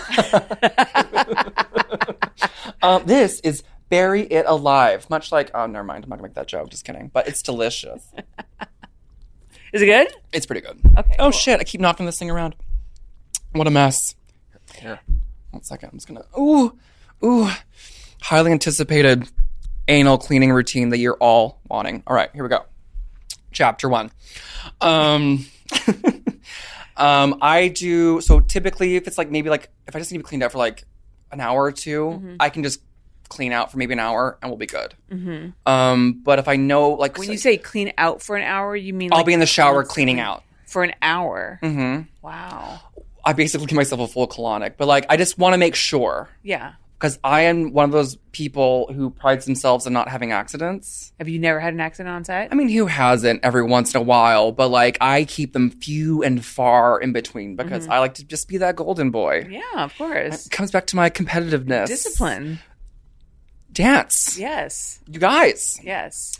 This is bury it alive, much like, oh, never mind. I'm not gonna make that joke. Just kidding. But it's delicious. Is it good? It's pretty good. Okay. Oh, cool. shit. I keep knocking this thing around. What a mess. Here. 1 second. I'm just gonna, ooh. Highly anticipated anal cleaning routine that you're all wanting. All right, here we go. Chapter 1. I do, so typically if it's like maybe like, if I just need to be cleaned out for like an hour or two, I can just clean out for maybe an hour and we'll be good. But if I know, like, when you say clean out for an hour, you mean I'll like be in the shower cleaning out for an hour? Mm-hmm. Wow. I basically give myself a full colonic, but like I just want to make sure. Yeah. Because I am one of those people who prides themselves on not having accidents. Have you never had an accident on set? I mean, who hasn't every once in a while? But like, I keep them few and far in between because I like to just be that golden boy. Yeah, of course. It comes back to my competitiveness. Discipline. Dance. Yes. You guys. Yes.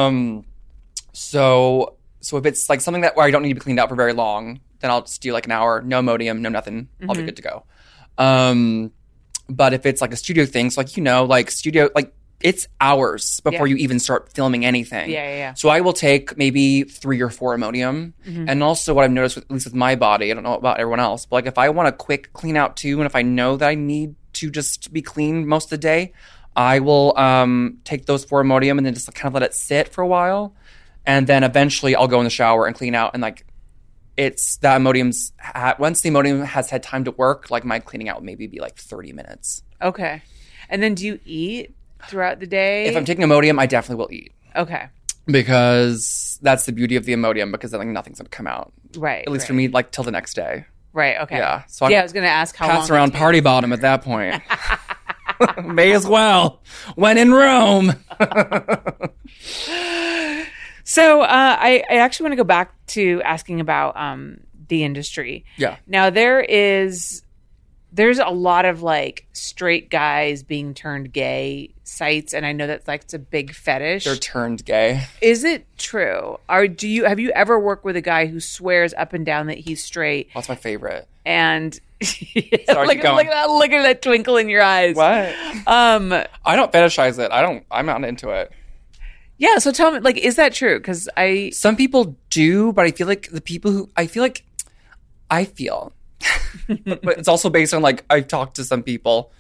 So if it's like something where I don't need to be cleaned out for very long, then I'll just do like an hour, no Imodium, no nothing. I'll be good to go. But if it's like a studio thing, so like, studio, like it's hours before you even start filming anything. Yeah. So I will take maybe 3 or 4 Imodium. And also what I've noticed, at least with my body, I don't know about everyone else, but like if I want a quick clean out too, and if I know that I need to just be clean most of the day, I will take those 4 Imodium and then just kind of let it sit for a while. And then eventually I'll go in the shower and clean out. And like, it's that Imodium's, once the Imodium has had time to work, like my cleaning out will maybe be like 30 minutes. Okay. And then do you eat throughout the day? If I'm taking Imodium, I definitely will eat. Okay. Because that's the beauty of the Imodium, because then like nothing's going to come out. Right. At least for me, like till the next day. Right. Okay. Yeah. So I was going to ask how long. Pass around party bottom at that point. May as well. When in Rome. So I actually want to go back to asking about the industry. Yeah. Now there's a lot of like straight guys being turned gay sites, and I know that's like it's a big fetish. They're turned gay. Is it true? Have you ever worked with a guy who swears up and down that he's straight? That's my favorite. And Sorry, look keep going. at that twinkle in your eyes. What? I don't fetishize it. I'm not into it. Yeah, so tell me, like, is that true? Because some people do, but I feel like the people who I feel, but it's also based on like I've talked to some people,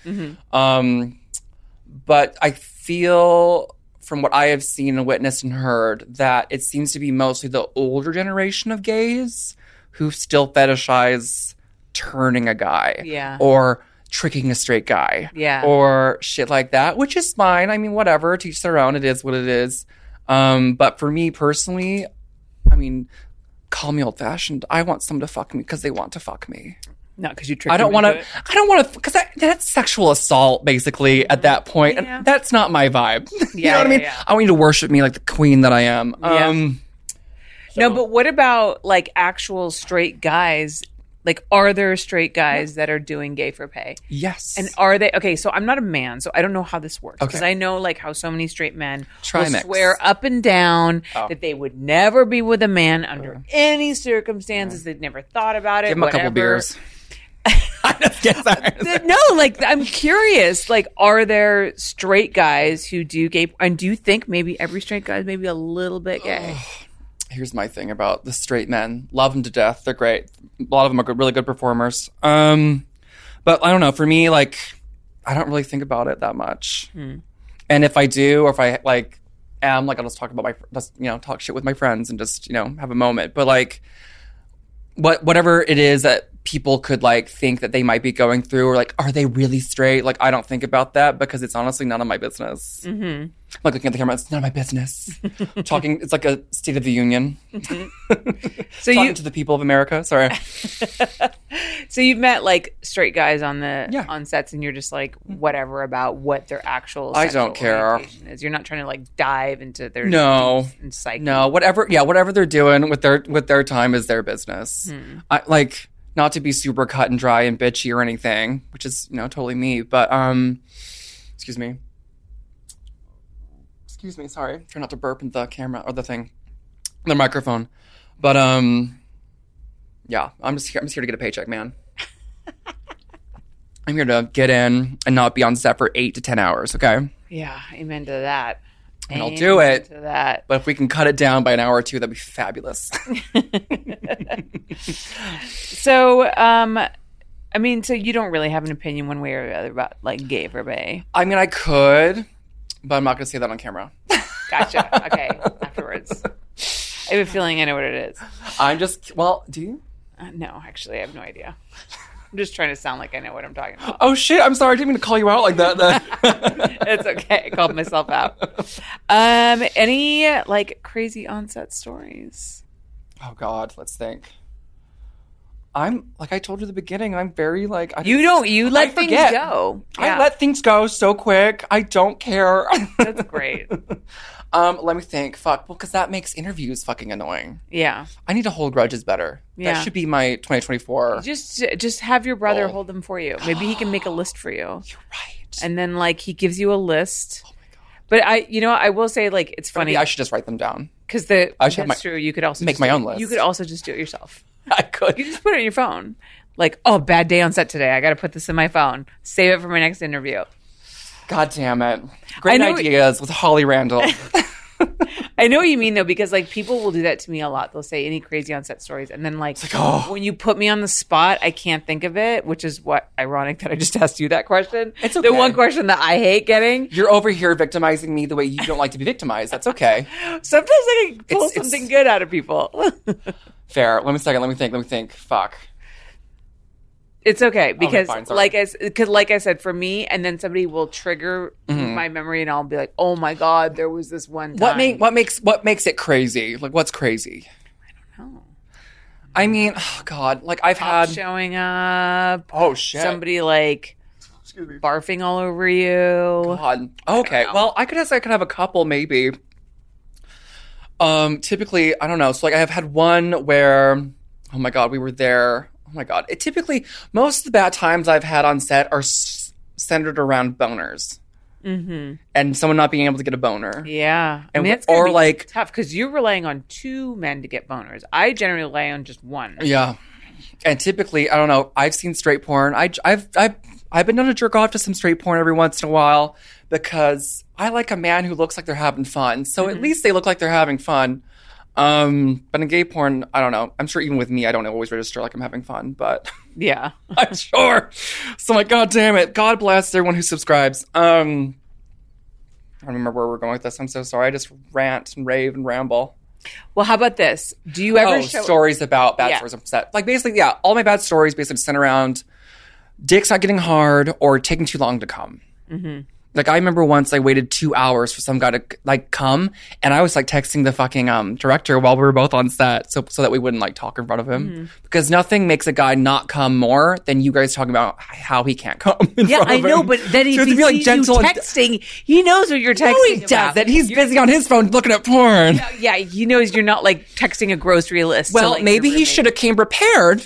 but I feel from what I have seen and witnessed and heard that it seems to be mostly the older generation of gays who still fetishize turning a guy, or tricking a straight guy, or shit like that, which is fine. I mean, whatever, to each their own. It is what it is. But for me personally, I mean, call me old fashioned. I want someone to fuck me because they want to fuck me. Not because you tricked. I don't want to, because that's sexual assault basically at that point, and that's not my vibe. You know what I mean? I want you to worship me like the queen that I am. No, but what about like actual straight guys? Like, are there straight guys that are doing gay for pay? Yes. And are they... Okay, so I'm not a man, so I don't know how this works. Because I know, like, how so many straight men will swear up and down that they would never be with a man under any circumstances. They've never thought about it. Give them a couple beers. No, like, I'm curious. Like, are there straight guys who do gay... And do you think maybe every straight guy is maybe a little bit gay? Here's my thing about the straight men. Love them to death. They're great. A lot of them are really good performers. But I don't know. For me, like, I don't really think about it that much. And if I do, or if I like am, like, I'll just talk about talk shit with my friends and just, have a moment. But like, whatever it is that people could like think that they might be going through, or like, are they really straight? Like, I don't think about that because it's honestly none of my business. Like looking at the camera, it's none of my business. Talking, it's like a State of the Union. So talking to the people of America. Sorry. So you've met like straight guys on sets, and you're just like whatever about what their actual I don't care is. You're not trying to like dive into their and psyche. No, whatever they're doing with their time is their business. I like not to be super cut and dry and bitchy or anything, which is totally me. But excuse me, sorry. Try not to burp in the camera or the microphone. But yeah, I'm just here to get a paycheck, man. I'm here to get in and not be on set for 8 to 10 hours, okay? Yeah, amen to that. And I'll do it. To that. But if we can cut it down by an hour or two, that'd be fabulous. So, I mean, so you don't really have an opinion one way or the other about like gay for bay? I mean, I could, but I'm not going to say that on camera. Gotcha. Okay. Afterwards. I have a feeling I know what it is. Do you? No, actually, I have no idea. I'm just trying to sound like I know what I'm talking about. Oh, shit. I'm sorry. I didn't mean to call you out like that. It's okay. I called myself out. Any like crazy on-set stories? Oh, God. Let's think. I'm like I told you at the beginning. I'm very like you let things go. Yeah. I let things go so quick. I don't care. That's great. Let me think. Fuck. Well, because that makes interviews fucking annoying. Yeah. I need to hold grudges better. Yeah. That should be my 2024. Just have your brother hold them for you. Maybe he can make a list for you. You're right. And then like he gives you a list. Oh my God. But I will say like it's funny. Maybe I should just write them down. Because that's true. You could also make my own list. You could also just do it yourself. I could. You just put it on your phone. Like, oh, bad day on set today. I got to put this in my phone. Save it for my next interview. God damn it. Great ideas with Holly Randall. I know what you mean, though, because, like, people will do that to me a lot. They'll say any crazy on-set stories. And then, like, when you put me on the spot, I can't think of it, which is ironic that I just asked you that question. It's okay. The one question that I hate getting. You're over here victimizing me the way you don't like to be victimized. That's okay. Sometimes I can pull something good out of people. Fair. Let me think. Fuck. It's okay because, like I said, for me, and then somebody will trigger my memory, and I'll be like, "Oh my God, there was this one time." What makes it crazy? Like, what's crazy? I don't know. I mean, oh God, like I've Cops had. showing up. Oh shit. Somebody like barfing all over you. God. Okay. Well, I could have a couple maybe. Typically, I don't know. So like I have had one where, oh my God, we were there. Oh my God. It typically, most of the bad times I've had on set are centered around boners. Mm-hmm. And someone not being able to get a boner. Yeah. And it's or be like tough because you're relying on 2 men to get boners. I generally rely on just one. Yeah. And typically, I don't know, I've seen straight porn. I've been known to jerk off to some straight porn every once in a while because I like a man who looks like they're having fun. So at least they look like they're having fun. But in gay porn, I don't know. I'm sure even with me, I don't always register like I'm having fun, but Yeah. I'm sure. So I'm like, God damn it. God bless everyone who subscribes. I don't remember where we're going with this. I'm so sorry. I just rant and rave and ramble. Well, how about this? Do you ever show stories about bad stories on set? Like basically, yeah, all my bad stories basically center around dicks not getting hard or taking too long to come. Mm-hmm. Like I remember once I waited 2 hours for some guy to like come, and I was like texting the fucking director while we were both on set, so that we wouldn't like talk in front of him, because nothing makes a guy not come more than you guys talking about how he can't come. In front of know, him. but then if So he be, like, sees gentle you and- texting, he knows what you're texting. No, he doesn't. He's busy on his phone looking at porn. Yeah, he knows you're not like texting a grocery list. Well, to, like, maybe your he roommate. should have came prepared.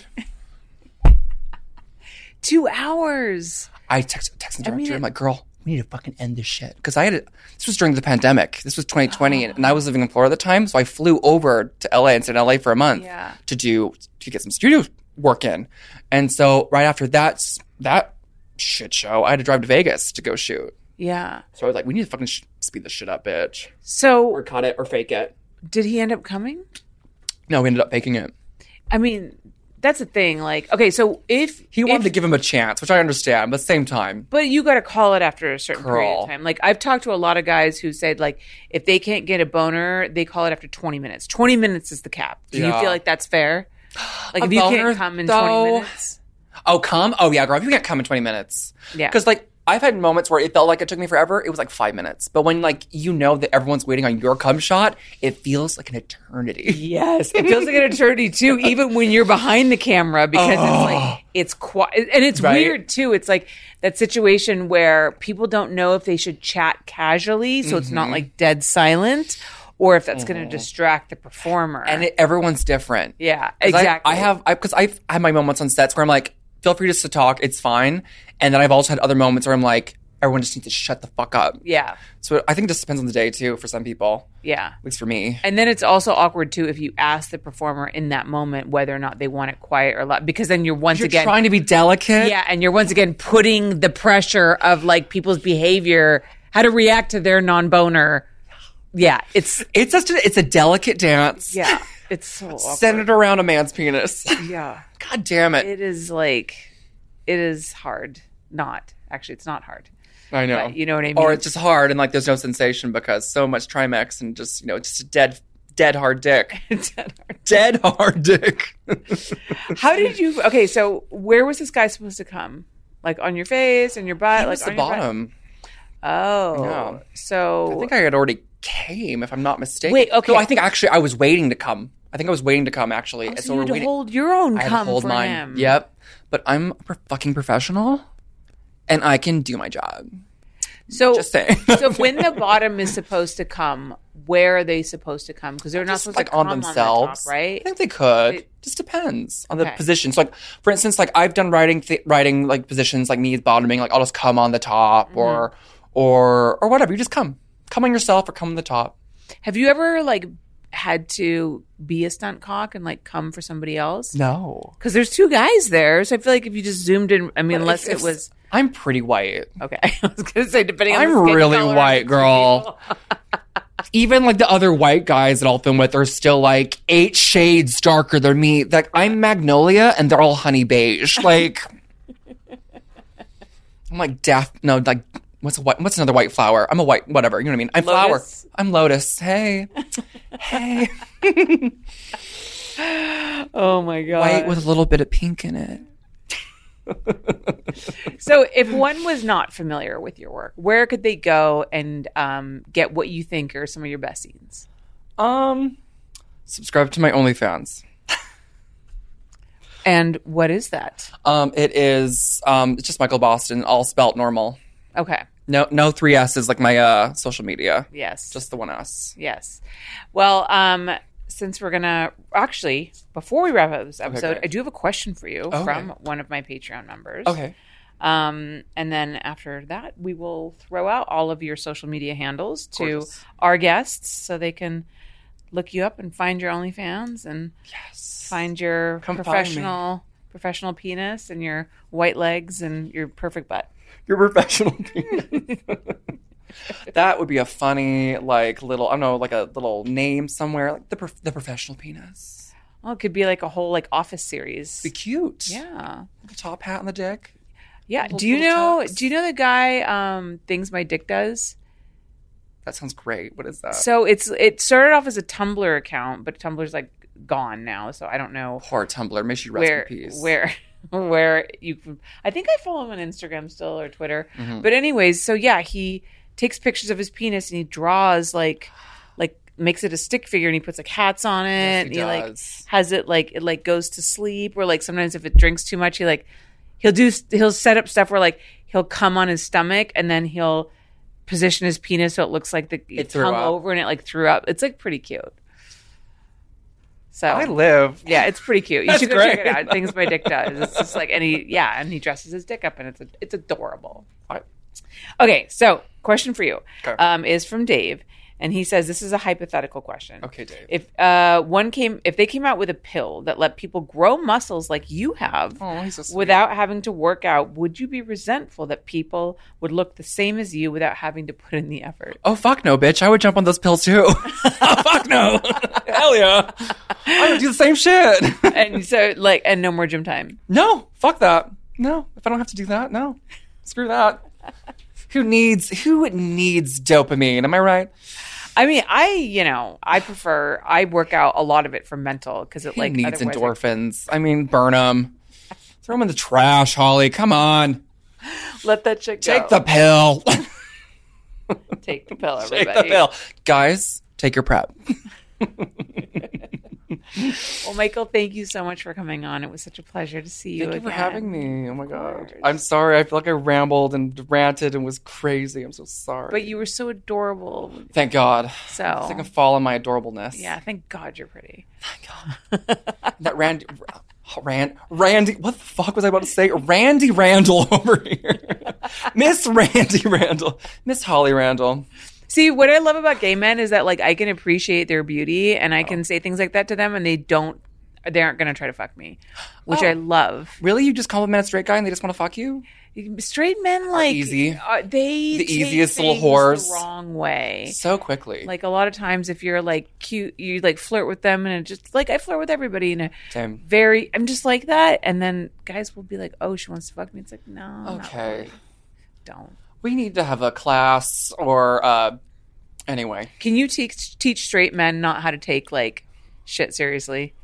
2 hours. I texted the director. I'm like, girl, we need to fucking end this shit. Because this was during the pandemic. This was 2020, and I was living in Florida at the time, so I flew over to LA and stayed in LA for a month to get some studio work in. And so right after that shit show, I had to drive to Vegas to go shoot. Yeah. So I was like, we need to fucking speed this shit up, bitch. So Or cut it or fake it. did he end up coming? No, we ended up faking it. I mean, that's the thing. Like, okay, so if He wanted to give him a chance, which I understand, but at the same time. but you got to call it after a certain period Girl. of time. Like, I've talked to a lot of guys who said, like, if they can't get a boner, they call it after 20 minutes. 20 minutes is the cap. Do you Yeah. feel like that's fair? Like, A if you boner, can't come in though? 20 minutes? Oh, come? Oh, yeah, girl. If you can't come in 20 minutes. Yeah. Because, like, I've had moments where it felt like it took me forever. It was like 5 minutes. But when, like, you know that everyone's waiting on your cum shot, it feels like an eternity. Yes, it feels like an eternity too, even when you're behind the camera, because it's like it's quiet and it's Right? weird too. It's like that situation where people don't know if they should chat casually, so it's not like dead silent, or if that's going to distract the performer. And everyone's different. yeah, 'Cause exactly. Because I've had my moments on sets where I'm like, feel free just to talk, it's fine. And then I've also had other moments where I'm like, everyone just needs to shut the fuck up. yeah, So I think it just depends on the day too for some people, yeah. at least for me. And then it's also awkward too if you ask the performer in that moment whether or not they want it quiet or loud, because then you're once You're again trying to be delicate. yeah, and you're once again putting the pressure of like people's behavior, how to react to their non-boner. Yeah, it's It's a delicate dance. yeah, it's so awkward. Centered around a man's penis. Yeah, God damn it. it is hard. Not actually, it's not hard. I know. But you know what I mean? Or it's just hard and like there's no sensation because so much Trimex and just, just a dead hard dick. Dead hard dick. How did you? Okay, so where was this guy supposed to come? Like on your face and your butt? It like was the on your butt? bottom. Oh, Yeah. so I think I had already came, if I'm not mistaken. Wait, okay. No, I think actually I was waiting to come. Actually. so So you we're had to waiting. hold your own I had to cum hold for mine. him. Yep. But I'm a fucking professional and I can do my job. So Just saying. so when the bottom is supposed to come, where are they supposed to come? Because they're not Just supposed like to come on themselves, on the top, right? I think they could. They- Just depends on the Okay. position. So, like for instance, like I've done writing like positions like knees bottoming. Like I'll just come on the top Mm-hmm. or whatever. You just come on yourself or come on the top. Have you ever like had to be a stunt cock and like come for somebody else? No, Because there's two guys there, so I feel like if you just zoomed in, I mean, unless it was I'm pretty white. okay. I was gonna say depending on the I'm skin really color. white, girl. Even like the other white guys that I'll film with are still like 8 shades darker than me. Like I'm Magnolia and they're all honey beige. Like I'm like what's another white flower? I'm a white whatever, you know what I mean? I'm flower. Lotus? I'm Lotus. Hey. Hey. Oh my god! White with a little bit of pink in it. So if one was not familiar with your work, where could they go and get what you think are some of your best scenes? Subscribe to my OnlyFans. And what is that? It is it's just Michael Boston, all spelt normal. Okay. No 3 S's like my social media. Yes. Just the 1 S. Yes. Well, since we're gonna actually, before we wrap up this episode, I do have a question for you from one of my Patreon members. Okay. And then after that, we will throw out all of your social media handles to our guests so they can look you up and find your OnlyFans and find your professional penis and your white legs and your perfect butt. Your professional penis. That would be a funny, like, little, I don't know, like a little name somewhere, like the professional penis. Oh, it could be like a whole like office series. Be cute. Yeah. The top hat on the dick. Yeah. Do you know the guy Things My Dick Does? That sounds great. What is that? So it started off as a Tumblr account, but Tumblr's like gone now, so I don't know. Poor Tumblr. May she rest in peace. Where you, I think I follow him on Instagram still or Twitter. Mm-hmm. But anyways, so yeah, he takes pictures of his penis and he draws like makes it a stick figure and he puts like hats on it. Yes, and he like has it like goes to sleep, or like sometimes if it drinks too much, he'll set up stuff where like he'll come on his stomach and then he'll position his penis so it looks like it's hung over and it like threw up. It's like pretty cute. So I live. Yeah, it's pretty cute. You should go check it out. Things My Dick Does. It's just like, and he dresses his dick up and it's adorable. Okay, so question for you is from Dave. And he says, this is a hypothetical question. Okay, Dave. If they came out with a pill that let people grow muscles like you have without having to work out, would you be resentful that people would look the same as you without having to put in the effort? Oh, fuck no, bitch. I would jump on those pills too. Oh, fuck no. Hell yeah. I would do the same shit. And so, and no more gym time. No, fuck that. No, if I don't have to do that, no. Screw that. Who needs dopamine? Am I right? I mean, I work out a lot of it for mental because it needs endorphins. I mean, burn them. Throw them in the trash, Holly. Come on. Let that chick go. Take the pill. Take the pill, everybody. Take the pill. Guys, take your PrEP. Well, Michael, thank you so much for coming on. It was such a pleasure to see you again. Thank you for having me. Oh, my God. I'm sorry. I feel like I rambled and ranted and was crazy. I'm so sorry. But you were so adorable. Thank God. So I think I fall in my adorableness. Yeah, thank God you're pretty. Thank God. That Randy, what the fuck was I about to say? Randy Randall over here. Miss Randy Randall. Miss Holly Randall. See, what I love about gay men is that I can appreciate their beauty and I can say things like that to them and they aren't going to try to fuck me, which I love. Really? You just compliment a straight guy and they just want to fuck you? Straight men easy. They the easiest little whores the wrong way so quickly. A lot of times, if you're cute, you flirt with them, and it just I flirt with everybody in a I'm just like that, and then guys will be like, "Oh, she wants to fuck me." It's like, no, okay, really. Don't. We need to have a class or anyway. Can you teach straight men not how to take shit seriously?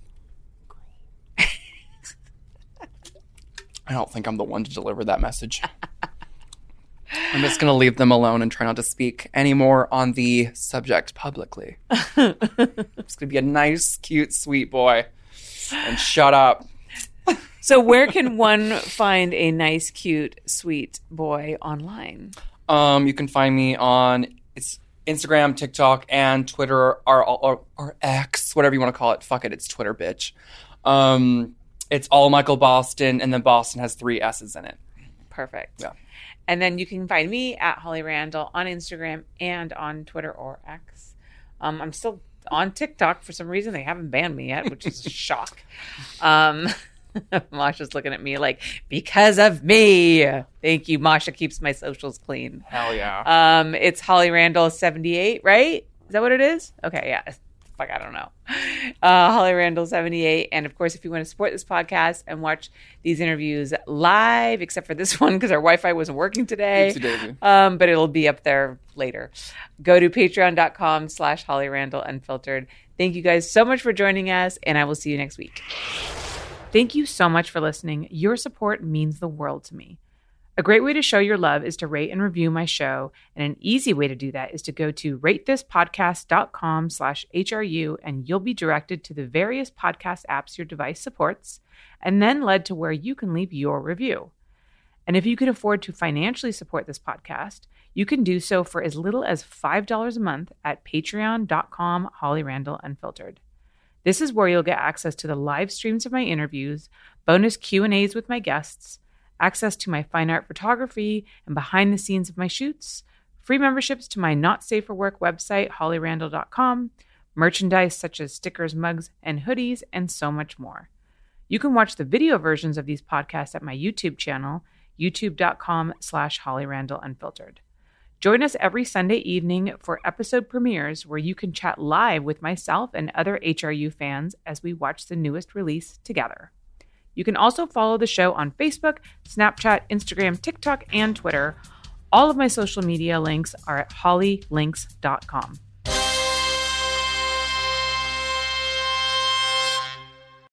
I don't think I'm the one to deliver that message. I'm just going to leave them alone and try not to speak anymore on the subject publicly. I'm just going to be a nice, cute, sweet boy and shut up. So where can one find a nice, cute, sweet boy online? You can find me on Instagram, TikTok, and Twitter, or X, whatever you want to call it. Fuck it, it's Twitter, bitch. It's all Michael Boston, and then Boston has 3 S's in it. Perfect. Yeah. And then you can find me at Holly Randall on Instagram and on Twitter or X. I'm still on TikTok for some reason. They haven't banned me yet, which is a shock. Masha's looking at me because of me. Thank you. Masha keeps my socials clean. Hell yeah. It's Holly Randall 78, right? Is that what it is? Okay, yeah. Fuck, I don't know. Holly Randall 78. And of course, if you want to support this podcast and watch these interviews live, except for this one because our Wi-Fi wasn't working today, but it'll be up there later. Go to patreon.com/Holly Randall Unfiltered. Thank you guys so much for joining us, and I will see you next week. Thank you so much for listening. Your support means the world to me. A great way to show your love is to rate and review my show, and an easy way to do that is to go to ratethispodcast.com/HRU, and you'll be directed to the various podcast apps your device supports, and then led to where you can leave your review. And if you can afford to financially support this podcast, you can do so for as little as $5 a month at patreon.com/HollyRandallUnfiltered. This is where you'll get access to the live streams of my interviews, bonus Q&As with my guests, access to my fine art photography and behind the scenes of my shoots, free memberships to my Not Safe for Work website, hollyrandall.com, merchandise such as stickers, mugs, and hoodies, and so much more. You can watch the video versions of these podcasts at my YouTube channel, youtube.com/HollyRandallUnfiltered. Join us every Sunday evening for episode premieres where you can chat live with myself and other HRU fans as we watch the newest release together. You can also follow the show on Facebook, Snapchat, Instagram, TikTok, and Twitter. All of my social media links are at hollylinks.com.